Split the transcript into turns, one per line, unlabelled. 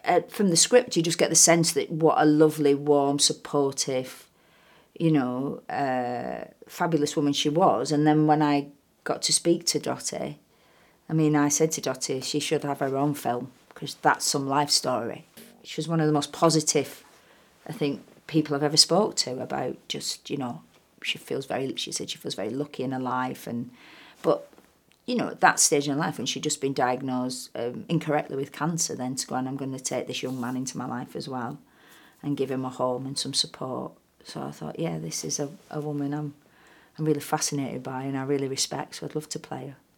from the script, you just get the sense that what a lovely, warm, supportive, fabulous woman she was. And then when I got to speak to Dottie, I mean, I said to Dottie, she should have her own film, because that's some life story. She was one of the most positive, I think, people I've ever spoke to about just, she said she feels very lucky in her life. But, at that stage in her life, when she'd just been diagnosed incorrectly with cancer, then to go, and I'm going to take this young man into my life as well and give him a home and some support. So I thought, yeah, this is a woman I'm really fascinated by and I really respect, so I'd love to play her.